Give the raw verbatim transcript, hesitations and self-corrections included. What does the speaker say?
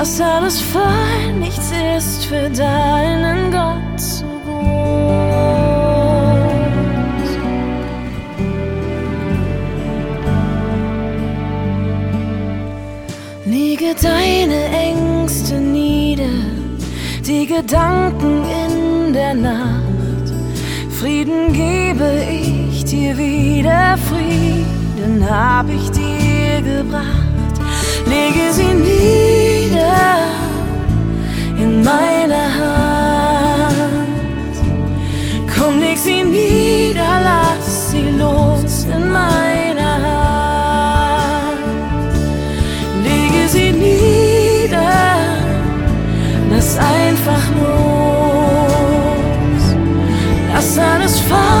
Lass alles fallen, nichts ist für deinen Gott zu groß. Lege deine Ängste nieder, die Gedanken in der Nacht. Frieden gebe ich dir wieder, Frieden hab ich dir gebracht. Lege sie nieder in meiner Hand. Komm, leg sie nieder, lass sie los in meiner Hand. Lege sie nieder, lass einfach los. Lass alles fallen.